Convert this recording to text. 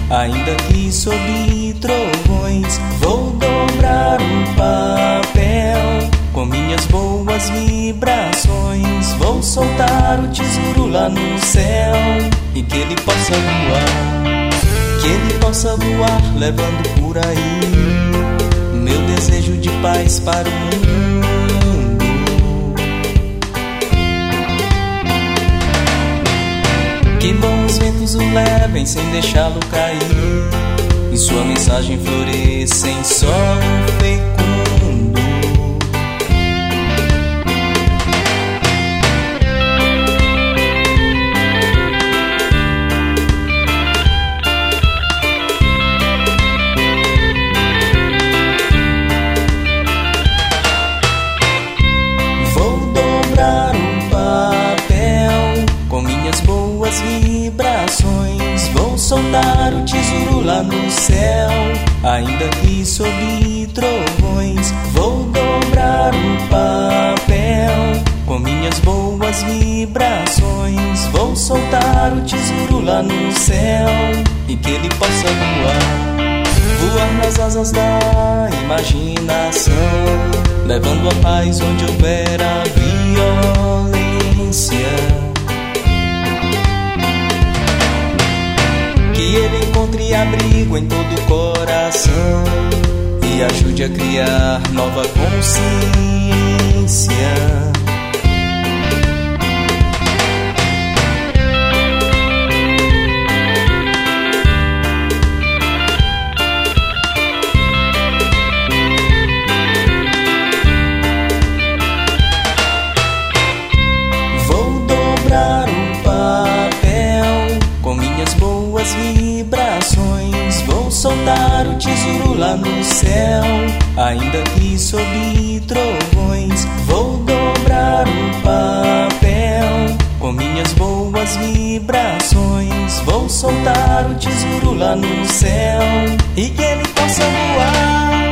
ainda que sob trovões. Vou dobrar o papel com minhas boas vibrações. Vou soltar o tesouro lá no céu e que ele possa voar, que ele possa voar, levando por aí meu desejo de paz para o mundo. Que bons ventos o levem sem deixá-lo cair, e sua mensagem floresça em solo fecundo. Vibrações, vou soltar o tesouro lá no céu, ainda que sob trovões. Vou dobrar o papel com minhas boas vibrações. Vou soltar o tesouro lá no céu e que ele possa voar, voar nas asas da imaginação, levando a paz onde houver a violência. Que ele encontre abrigo em todo o coração e ajude a criar nova consciência. Vou dobrar o papel com minhas boas vibrações. Vou soltar o tesouro lá no céu, ainda que sob trovões. Vou dobrar o papel com minhas boas vibrações. Vou soltar o tesouro lá no céu e que ele possa voar,